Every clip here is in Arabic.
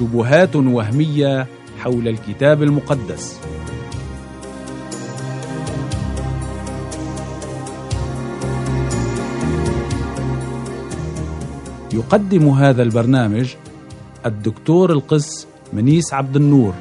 شبهات وهمية حول الكتاب المقدس. يقدم هذا البرنامج الدكتور القس منيس عبد النور.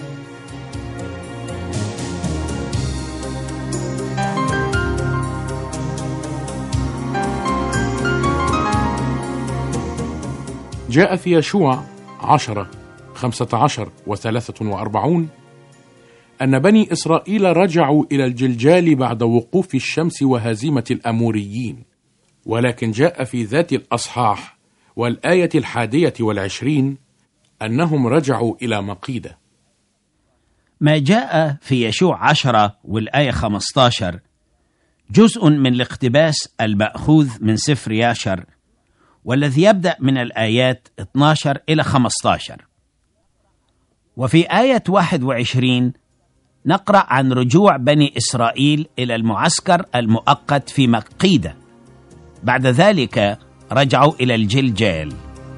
جاء في يشوع 10 15 و43 أن بني إسرائيل رجعوا إلى الجلجال بعد وقوف الشمس وهزيمة الأموريين، ولكن جاء في ذات الأصحاح والآية 21 أنهم رجعوا إلى مقيدة. ما جاء في يشوع 10 والآية 15 جزء من الاقتباس المأخوذ من سفر ياشر، والذي يبدأ من الآيات 12 إلى 15. وفي آية 21 نقرأ عن رجوع بني إسرائيل إلى المعسكر المؤقت في مقيدة، بعد ذلك رجعوا إلى الجلجال.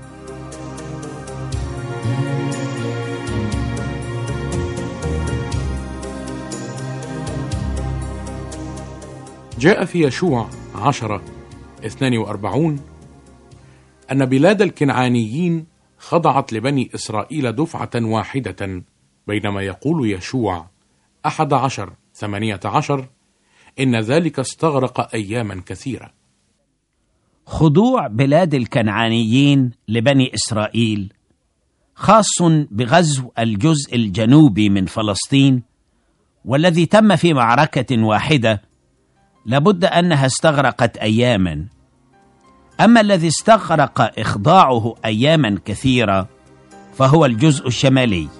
جاء في يشوع 10 42 أن بلاد الكنعانيين خضعت لبني إسرائيل دفعة واحدة، بينما يقول يشوع 11 18 إن ذلك استغرق أياما كثيرة. خضوع بلاد الكنعانيين لبني إسرائيل خاص بغزو الجزء الجنوبي من فلسطين، والذي تم في معركة واحدة لابد أنها استغرقت أياما. أما الذي استغرق إخضاعه أياما كثيرة فهو الجزء الشمالي.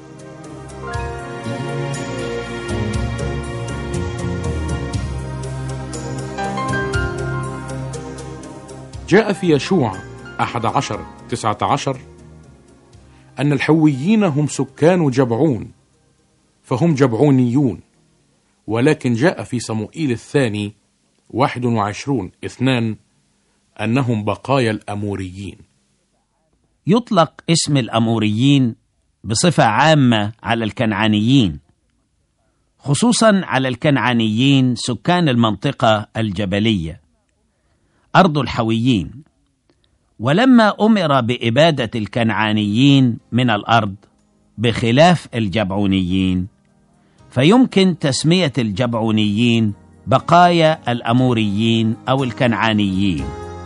جاء في يشوع 11 19 أن الحويين هم سكان جبعون، فهم جبعونيون، ولكن جاء في صموئيل الثاني 21 2 أنهم بقايا الأموريين. يطلق اسم الأموريين بصفة عامة على الكنعانيين، خصوصا على الكنعانيين سكان المنطقة الجبلية أرض الحويين. ولما أمر بإبادة الكنعانيين من الأرض بخلاف الجبعونيين، فيمكن تسمية الجبعونيين بقايا الأموريين أو الكنعانيين.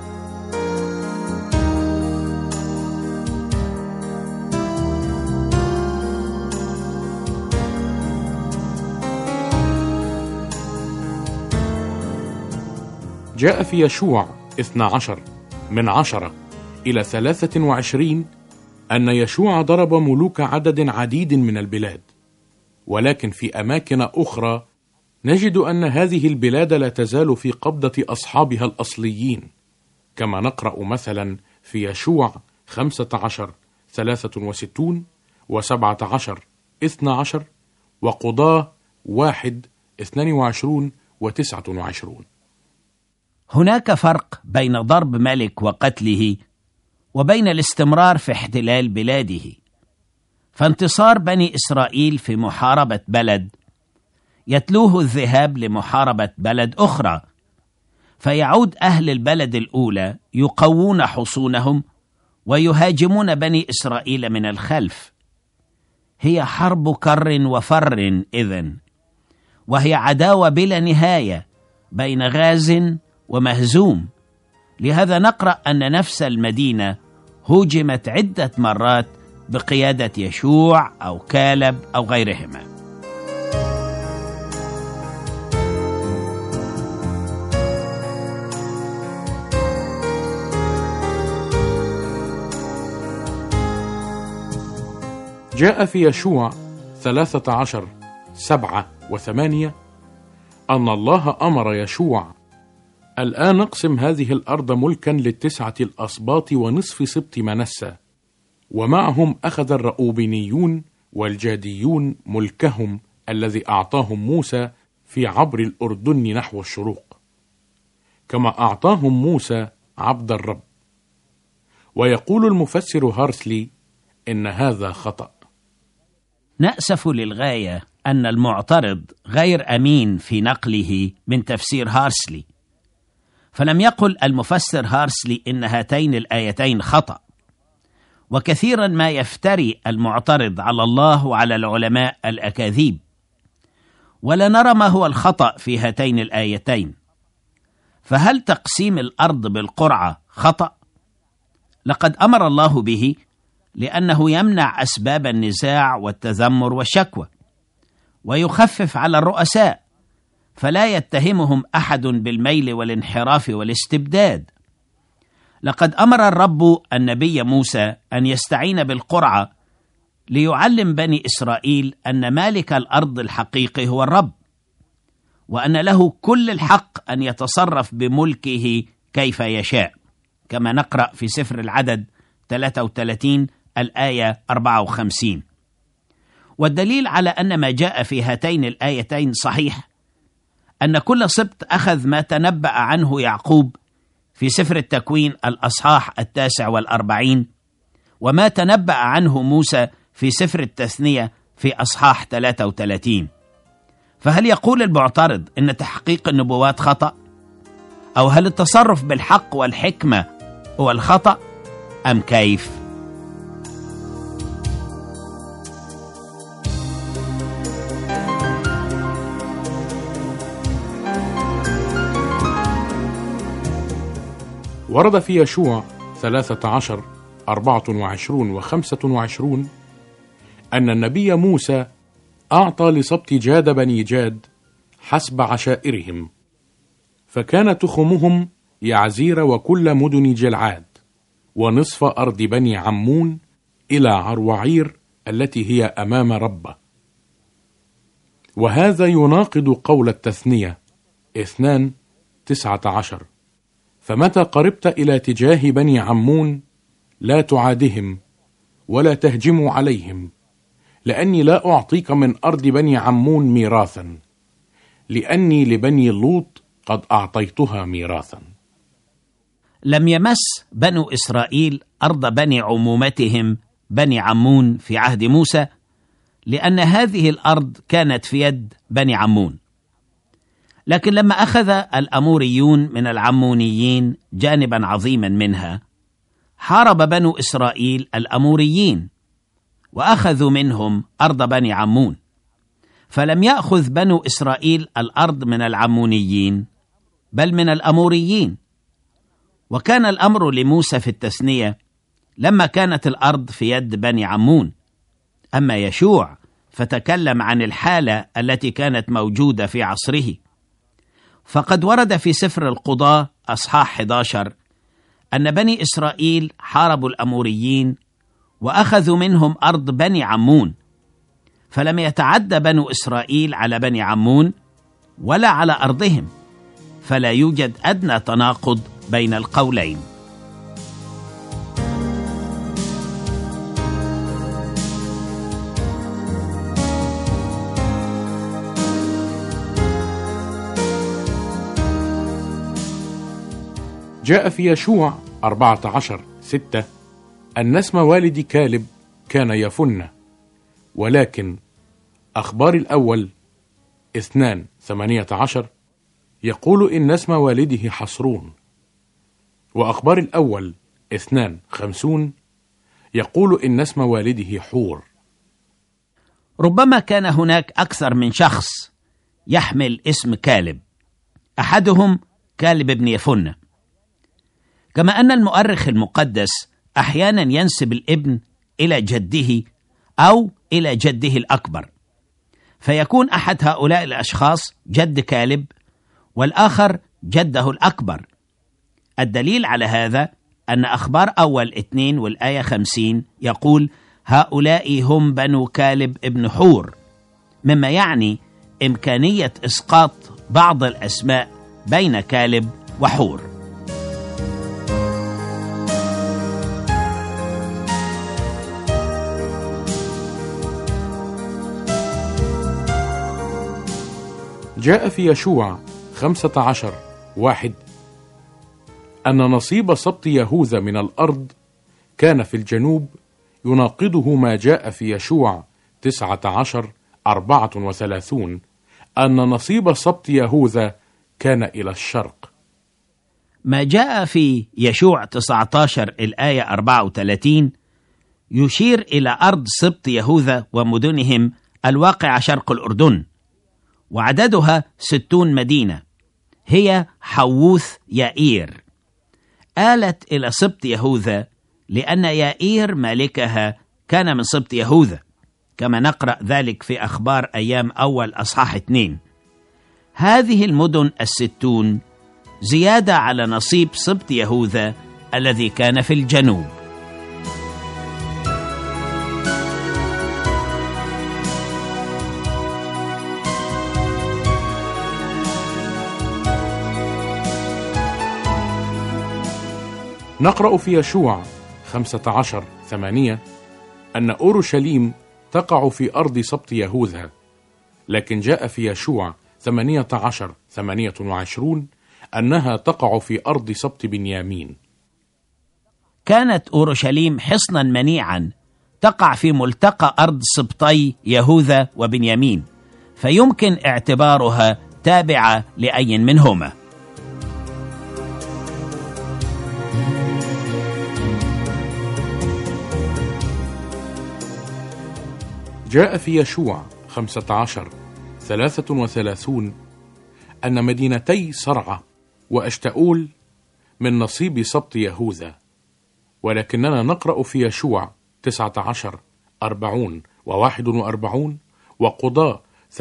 جاء في يشوع 12 من 10 إلى 23 أن يشوع ضرب ملوك عدد عديد من البلاد، ولكن في أماكن أخرى نجد أن هذه البلاد لا تزال في قبضة أصحابها الأصليين، كما نقرأ مثلا في يشوع 15 63 و17 12 وقضاة 1 22 و29. هناك فرق بين ضرب ملك وقتله وبين الاستمرار في احتلال بلاده. فانتصار بني إسرائيل في محاربة بلد يتلوه الذهاب لمحاربة بلد أخرى، فيعود أهل البلد الأولى يقوون حصونهم ويهاجمون بني إسرائيل من الخلف. هي حرب كر وفر إذن، وهي عداوة بلا نهاية بين غاز ومهزوم. لهذا نقرأ أن نفس المدينة هوجمت عدة مرات بقيادة يشوع أو كالب أو غيرهما. جاء في يشوع 13 7 و8 أن الله أمر يشوع: الآن اقسم هذه الأرض ملكا للتسعة الأسباط ونصف سبط منسى، ومعهم أخذ الرؤوبينيون والجاديون ملكهم الذي أعطاهم موسى في عبر الأردن نحو الشروق، كما أعطاهم موسى عبد الرب. ويقول المفسر هارسلي إن هذا خطأ. نأسف للغاية أن المعترض غير أمين في نقله من تفسير هارسلي، فلم يقل المفسر هارسلي إن هاتين الآيتين خطأ. وكثيرا ما يفتري المعترض على الله وعلى العلماء الأكاذيب، ولا نرى ما هو الخطأ في هاتين الآيتين. فهل تقسيم الأرض بالقرعة خطأ؟ لقد أمر الله به لأنه يمنع أسباب النزاع والتذمر والشكوى، ويخفف على الرؤساء فلا يتهمهم أحد بالميل والانحراف والاستبداد. لقد أمر الرب النبي موسى أن يستعين بالقرعة ليعلم بني إسرائيل أن مالك الأرض الحقيقي هو الرب، وأن له كل الحق أن يتصرف بملكه كيف يشاء، كما نقرأ في سفر العدد 33 الآية 54. والدليل على أن ما جاء في هاتين الآيتين صحيح أن كل سبط أخذ ما تنبأ عنه يعقوب في سفر التكوين الأصحاح 49، وما تنبأ عنه موسى في سفر التثنية في أصحاح 33. فهل يقول المعترض إن تحقيق النبوات خطأ؟ أو هل التصرف بالحق والحكمة هو الخطأ أم كيف؟ ورد في يشوع 13 24 و25 أن النبي موسى أعطى لسبط جاد بني جاد حسب عشائرهم، فكان تخمهم يعزير وكل مدن جلعاد ونصف أرض بني عمون إلى عروعير التي هي أمام ربه. وهذا يناقض قول التثنية 2:19: فمتى قربت إلى تجاه بني عمون لا تعادهم ولا تهجموا عليهم، لأني لا أعطيك من أرض بني عمون ميراثا، لأني لبني لوط قد أعطيتها ميراثا. لم يمس بنو إسرائيل أرض بني عمومتهم بني عمون في عهد موسى، لأن هذه الأرض كانت في يد بني عمون. لكن لما أخذ الأموريون من العمونيين جانبا عظيما منها، حارب بنو إسرائيل الأموريين وأخذوا منهم أرض بني عمون، فلم يأخذ بنو إسرائيل الأرض من العمونيين بل من الأموريين. وكان الأمر لموسى في التثنية لما كانت الأرض في يد بني عمون. أما يشوع فتكلم عن الحالة التي كانت موجودة في عصره، فقد ورد في سفر القضاة أصحاح 11 أن بني إسرائيل حاربوا الأموريين وأخذوا منهم أرض بني عمون، فلم يتعدى بنو إسرائيل على بني عمون ولا على أرضهم، فلا يوجد أدنى تناقض بين القولين. جاء في يشوع 14:6 أن اسم والد كالب كان يفنة، ولكن أخبار الأول 2:18 يقول إن اسم والده حصرون، وأخبار الأول 2:50 يقول إن اسم والده حور. ربما كان هناك أكثر من شخص يحمل اسم كالب، أحدهم كالب بن يفنة، كما أن المؤرخ المقدس أحيانا ينسب الابن إلى جده أو إلى جده الأكبر، فيكون أحد هؤلاء الأشخاص جد كالب والآخر جده الأكبر. الدليل على هذا أن أخبار أول 2 والآية 50 يقول: هؤلاء هم بنو كالب ابن حور، مما يعني إمكانية إسقاط بعض الأسماء بين كالب وحور. جاء في يشوع 15:1 أن نصيب سبط يهوذا من الأرض كان في الجنوب يناقضه ما جاء في يشوع 19:34 أن نصيب سبط يهوذا كان إلى الشرق. ما جاء في يشوع 19 الآية 34 يشير إلى أرض سبط يهوذا ومدنهم الواقعة شرق الأردن، وعددها 60 مدينة، هي حووث يائير. آلت إلى سبط يهوذا لأن يائير مالكها كان من سبط يهوذا، كما نقرأ ذلك في أخبار أيام أول أصحاح 2. هذه المدن 60 زيادة على نصيب سبط يهوذا الذي كان في الجنوب. نقرأ في يشوع 15:8 أن أورشليم تقع في أرض سبط يهوذا، لكن جاء في يشوع 18:28 أنها تقع في أرض سبط بنيامين. كانت أورشليم حصنا منيعا تقع في ملتقى أرض سبطي يهوذا وبنيامين، فيمكن اعتبارها تابعة لأي منهما. جاء في يشوع 15:33 أن مدينتي صرعة وأشتاؤول من نصيب سبط يهوذا، ولكننا نقرأ في يشوع 19:40 و41 وقضاء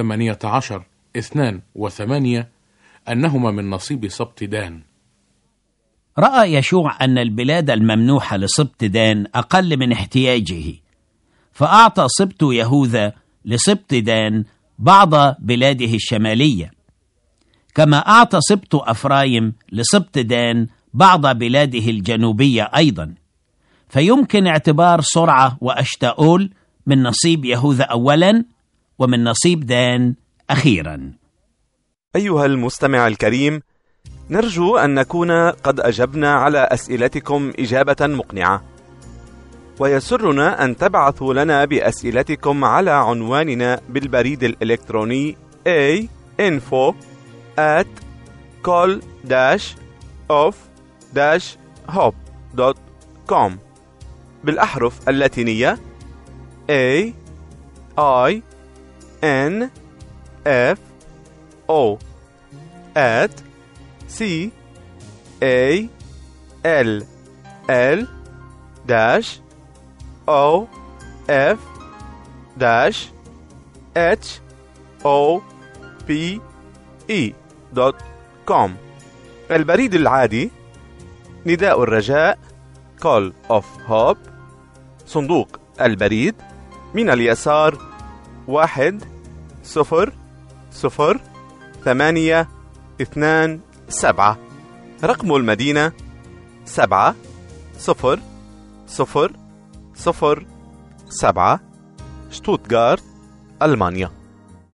18:2 أنهما من نصيب سبط دان. رأى يشوع أن البلاد الممنوحة لسبط دان أقل من احتياجه، فأعطى سبط يهوذا لسبط دان بعض بلاده الشمالية، كما أعطى سبط أفرايم لسبط دان بعض بلاده الجنوبية أيضا. فيمكن اعتبار صرعة وأشتاؤول من نصيب يهوذا أولا ومن نصيب دان أخيرا. أيها المستمع الكريم، نرجو أن نكون قد أجبنا على أسئلتكم إجابة مقنعة، ويسرنا أن تبعثوا لنا بأسئلتكم على عنواننا بالبريد الإلكتروني info@call-of-hope.com بالأحرف اللاتينية CALL-OF@CALL-HOPE.com. البريد العادي: نداء الرجاء Call of Hope، صندوق البريد من اليسار 10027، رقم المدينة 70007، شتوتغارت، ألمانيا.